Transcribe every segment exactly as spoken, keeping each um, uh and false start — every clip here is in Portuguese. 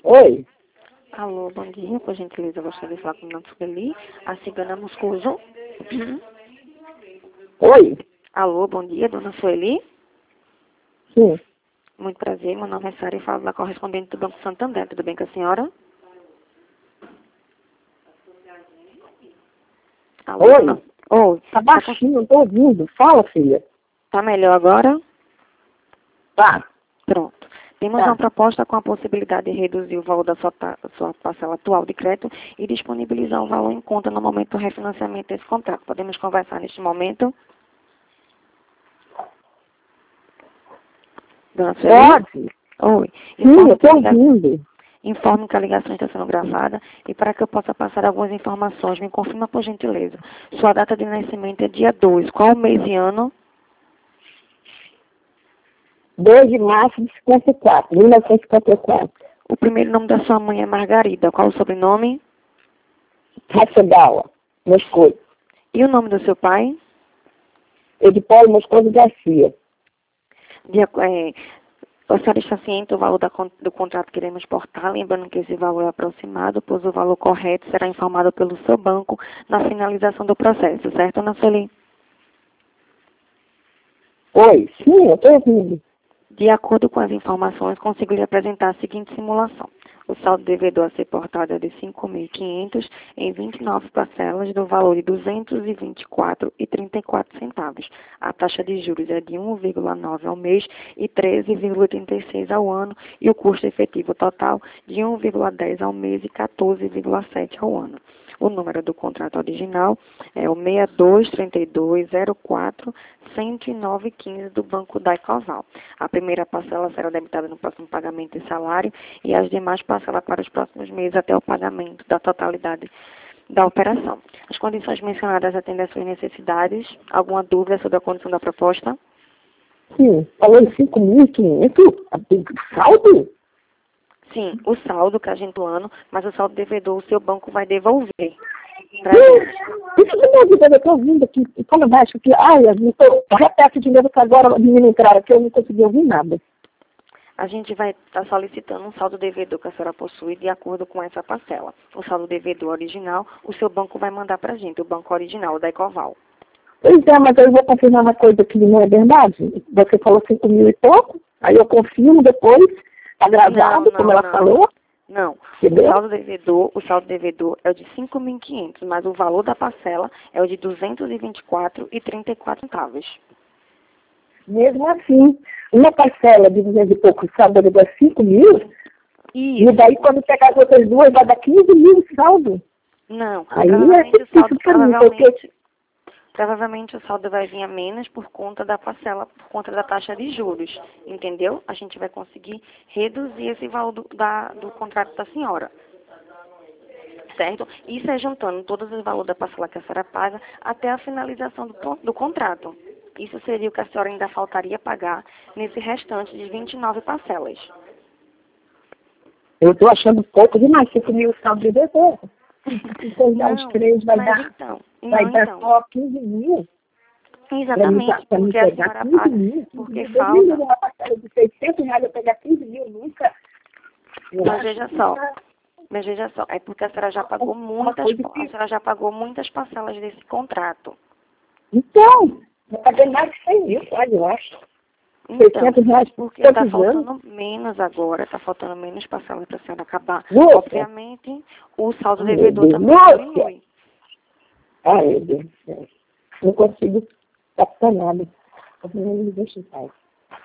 Oi. Alô, bom dia. Por gentileza, eu gostaria de falar com o Dona Sueli, a cigana Moscoso. Oi. Alô, bom dia, Dona Sueli. Sim. Muito prazer, meu nome é Sara e falo da correspondente do Banco Santander. Tudo bem com a senhora? Alô, Oi. dona... Oi. Tá baixinho, não tô ouvindo. Fala, filha. Tá melhor agora? Tá. Pronto. Temos Tá. uma proposta com a possibilidade de reduzir o valor da sua, ta- sua parcela atual de crédito e disponibilizar o valor em conta no momento do refinanciamento desse contrato. Podemos conversar neste momento? Dona Sueli? Pode? Oi. Sim, Informo eu que, tô a liga... ouvindo. Informo que a ligação está sendo gravada e para que eu possa passar algumas informações, me confirma por gentileza. Sua data de nascimento é dia dois. Qual o mês e ano? dois de março de cinquenta e quatro, mil novecentos e cinquenta e quatro. O primeiro nome da sua mãe é Margarida. Qual o sobrenome? Racedawa, Moscou. E o nome do seu pai? Edipolo Moscoso Garcia. De, é, a senhora está ciente do valor da, con- do contrato que iremos exportar, lembrando que esse valor é aproximado, pois o valor correto será informado pelo seu banco na finalização do processo, certo, Ana Sueli? Oi. Sim, eu tô ouvindo. De acordo com as informações, consegui lhe apresentar a seguinte simulação. O saldo devedor a ser portado é de cinco mil e quinhentos em vinte e nove parcelas do valor de duzentos e vinte e quatro reais e trinta e quatro centavos. A taxa de juros é de um vírgula nove ao mês e treze vírgula oitenta e seis ao ano e o custo efetivo total de um vírgula dez ao mês e quatorze vírgula sete ao ano. O número do contrato original é o seis dois três dois zero quatro um zero nove um cinco do Banco Daicoval. A primeira parcela será debitada no próximo pagamento de salário e as demais parcelas para os próximos meses até o pagamento da totalidade da operação. As condições mencionadas atendem às suas necessidades. Alguma dúvida sobre a condição da proposta? Sim. Falou em cinco mil e quinhentos? Saldo? Sim, o saldo que a gente ano, mas o saldo devedor o seu banco vai devolver pra gente. Isso que minha vida, eu tô ouvindo aqui, e quando eu acho que, ai, eu tô, repete de novo que agora o menino entrar aqui, eu não consegui ouvir nada. A gente vai estar solicitando um saldo devedor que a senhora possui de acordo com essa parcela. O saldo devedor original, o seu banco vai mandar pra gente, o banco original, o da Ecoval. Pois é, mas eu vou confirmar uma coisa que não é verdade. Você falou cinco mil e pouco, aí eu confirmo depois, tá gravado, Não, não, como ela não. falou. Não, Entendeu? o saldo devedor, o saldo devedor é o de cinco mil e quinhentos, mas o valor da parcela é o de duzentos e vinte e quatro reais e trinta e quatro centavos. Mesmo assim, uma parcela de duzentos e pouco, saldo devedor é cinco mil, Isso. e daí quando pegar as outras duas, vai dar quinze mil saldo. Não, Aí é provavelmente o saldo, difícil pra mim, porque provavelmente, provavelmente o saldo vai vir a menos por conta da parcela, por conta da taxa de juros, entendeu? A gente vai conseguir reduzir esse valor do, da, do contrato da senhora, certo? Isso é juntando todos os valores da parcela que a senhora paga até a finalização do, con- do contrato. Isso seria o que a senhora ainda faltaria pagar nesse restante de vinte e nove parcelas. eu tô achando pouco demais, cinco mil saldo devedor. Então, já os Não, três vai mas dar, então, vai não dar então. só quinze mil. Pra mim, Exatamente, pra mim porque a pegar senhora quinze paga, mil, porque Deus me livre, falta. uma parcela de seiscentos reais, eu pegar quinze mil nunca. Eu Mas acho veja que só, tá mas veja só, é porque a senhora já pagou uma muitas, coisa a que... senhora já pagou muitas parcelas desse contrato. Então, eu paguei mais de cem mil, olha, eu acho. Então, seiscentos reais por porque está quantos anos? faltando menos agora, está faltando menos parcelas para a senhora acabar. Nossa. Obviamente, o saldo Meu devedor Deus, também nossa. diminui. Ai, meu Deus do céu. Não consigo captar nada. Eu não me deixo em paz.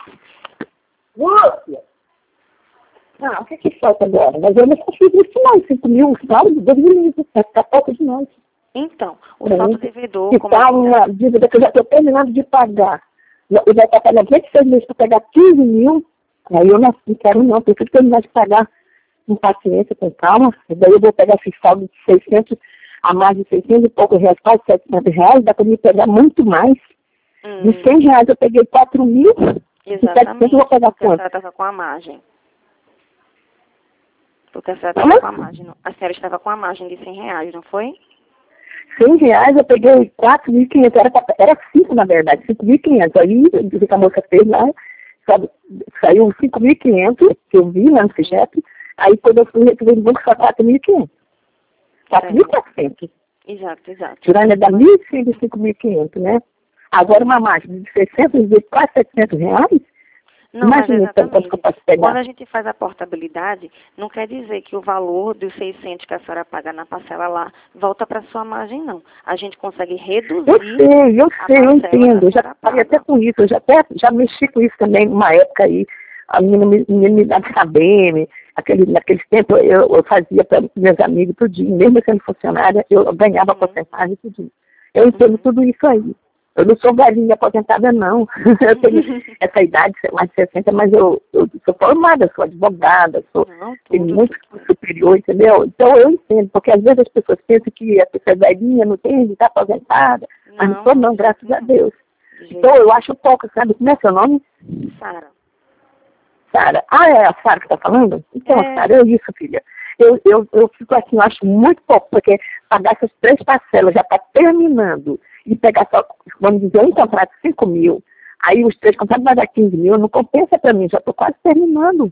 Nossa! Ah, o que que falta agora? Mas eu não consigo isso não. cinco mil saldo, Deus me livre. Vai ficar pouco demais. Então, o Pra saldo mim, devedor, que como eu tá disse, uma dívida que eu já estou terminando de pagar. Eu já estou pagando vinte e seis meses para pegar quinze mil. Aí eu não, não quero não, preciso terminar de pagar com paciência, com calma. E daí eu vou pegar esse saldo de seiscentos, a mais de seiscentos e poucos reais, quase setecentos reais, dá para me pegar muito mais. hum, De cem reais eu peguei quatro mil, de setecentos eu vou pegar porque a quanto? senhora estava com a margem. Porque a senhora Como? estava com a margem. não- A senhora estava com a margem de cem reais, não foi? cem reais eu peguei quatro mil e quinhentos, era, pra- era cinco na verdade, cinco mil e quinhentos. Aí o que a moça fez lá, sabe, saiu cinco mil e quinhentos, que eu vi lá no FIGEP, Aí quando eu fui receber no banco só quatro mil e quinhentos. quatro mil e quatrocentos. Exato, exato. Tirando dá mil e cem de cinco mil e quinhentos, né? Agora uma máquina de seiscentos e quase setecentos reais. Não, mas Imagina então quanto que eu exatamente. posso pegar. Quando a gente faz a portabilidade, não quer dizer que o valor dos seiscentos que a senhora paga na parcela lá volta para sua margem, não. A gente consegue reduzir. Eu sei, eu sei, eu entendo. Eu já paga. falei até com isso, eu já até já mexi com isso também numa época aí. A menina me, me, me dava saber, aquele, naquele tempo eu, eu fazia para meus amigos tudinho, mesmo sendo funcionária, eu ganhava Uhum. porcentagem tudinho. Eu entendo Uhum. tudo isso aí. Eu não sou velhinha aposentada, não. Eu tenho essa idade, mais de sessenta, mas eu, eu sou formada, sou advogada, sou, Não, tudo, tenho muito tudo. superior, entendeu? Então eu entendo, porque às vezes as pessoas pensam que a pessoa é velhinha, não tem, está aposentada, mas não sou não, graças a Deus. Então eu acho pouco, sabe? Como é seu nome? Sara. Sara. Ah, é a Sara que está falando? Então, É. Sara, é isso, filha. Eu, eu, eu fico assim, eu acho muito pouco, porque pagar essas três parcelas já está terminando e pegar só, vamos dizer, um contrato de cinco mil, aí os três contratos vai dar quinze mil, não compensa para mim, já estou quase terminando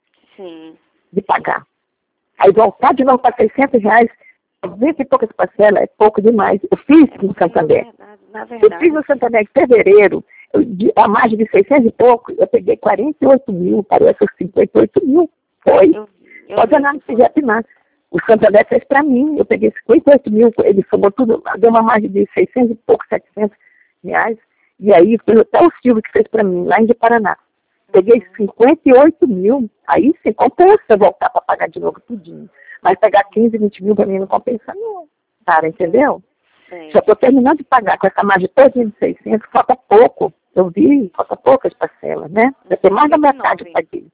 Sim. de pagar. Aí voltar de novo para seiscentos reais, vinte e poucas parcelas, é pouco demais. Eu fiz É no porque, Santander. na verdade, na Eu verdade, fiz no Santander em fevereiro, eu, de, a margem de seiscentos e pouco, eu peguei quarenta e oito mil, parece cinquenta e oito mil. Foi. eu, eu Pode vi andar no isso. C G P mais. O Santander fez para mim, eu peguei cinquenta e oito mil, ele somou tudo, deu uma margem de seiscentos e pouco, setecentos reais. E aí, foi até o Silvio que fez para mim, lá em de Paraná. Peguei cinquenta e oito mil, aí sim, compensa voltar para pagar de novo tudinho. Mas pegar quinze, vinte mil para mim não compensa não, cara, entendeu? Sim. Já estou terminando de pagar com essa margem toda de seiscentos, falta pouco. Eu vi, falta poucas parcelas, né? Já tem mais da metade eu paguei.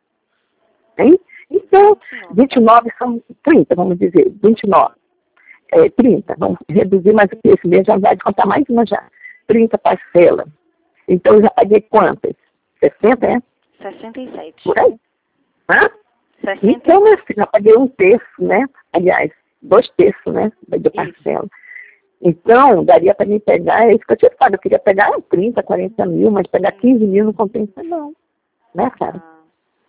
Hein? Então, vinte e nove são trinta, vamos dizer, vinte e nove. É, trinta, vamos reduzir mais esse mês, já vai descontar mais uma já. trinta parcelas. Então, eu já paguei quantas? sessenta, é? sessenta e sete. Por aí? Hã? sessenta. Então, meu filho, já paguei um terço, né? Aliás, dois terços, né? Da parcela. Então, daria para mim pegar, é isso que eu tinha falado, eu queria pegar trinta, quarenta mil, mas pegar quinze mil não compensa não. Né, cara? Ah.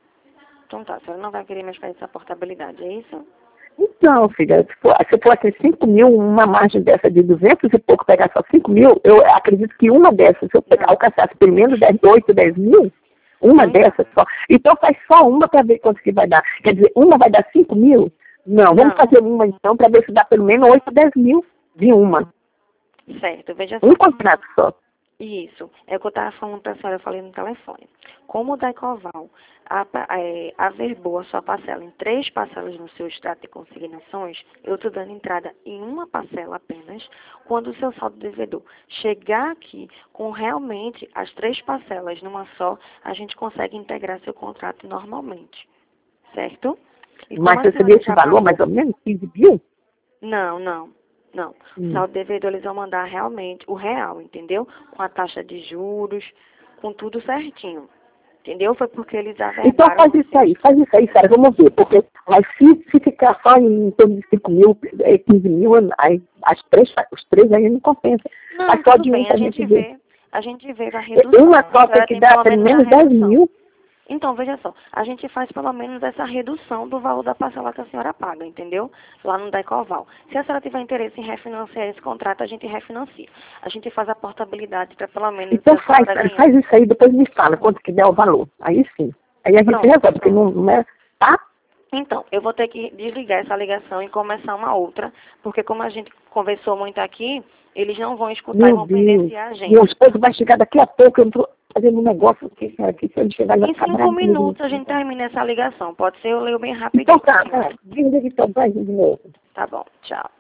Então tá, a senhora não vai querer mais fazer essa portabilidade, é isso? Então, filha, se for, se fosse cinco mil, uma margem dessa de duzentos e pouco, pegar só cinco mil, eu acredito que uma dessas, se eu pegar, alcançasse pelo menos dez, oito, dez mil, uma Não. dessas só. Então faz só uma para ver quanto que vai dar. Quer dizer, uma vai dar cinco mil? Não, vamos Não. fazer uma então para ver se dá pelo menos oito, dez mil de uma. Certo, veja só. Um contrato só. Isso, é o que eu estava falando para a senhora, eu falei no telefone. Como o Daicoval a, é, averbou a sua parcela em três parcelas no seu extrato de consignações, eu estou dando entrada em uma parcela apenas, quando o seu saldo devedor chegar aqui com realmente as três parcelas numa só, a gente consegue integrar seu contrato normalmente, certo? E como Mas a você senhora sabia esse já valor, pagou- mais ou menos, quinze mil? Não, não. Não, Hum. o saldo devedor eles vão mandar realmente o real, entendeu? Com a taxa de juros, com tudo certinho. Entendeu? Foi porque eles averbaram... Então faz isso aí, faz isso aí, Sara, vamos ver. Porque mas se, se ficar só em torno de cinco mil, quinze mil, aí, as três, os três aí não compensa. Não, Mas só tudo de um bem, pra a gente ver. vê. A gente vê a redução. Uma só A tem senhora que tem dar pelo a menos dez redução. mil. Então, veja só, a gente faz pelo menos essa redução do valor da parcela que a senhora paga, entendeu? Lá no Daicoval. Se a senhora tiver interesse em refinanciar esse contrato, a gente refinancia. A gente faz a portabilidade para pelo menos... Então a faz, senhora ganhar. faz isso aí, depois me fala quanto que der o valor. Aí sim. Aí a gente Pronto, resolve, porque não, não é... Tá? Então, eu vou ter que desligar essa ligação e começar uma outra, porque como a gente conversou muito aqui, eles não vão escutar e Meu vão Deus. pendenciar a gente. Meu esposo vai chegar daqui a pouco, eu estou fazendo um negócio aqui, senhora, aqui, se ele chegar já Em tá cinco bravo comigo. minutos a gente termina essa ligação. Pode ser, eu leio bem rapidinho. Então tá, tá. Desliga então, vai de novo. Tá bom, tchau.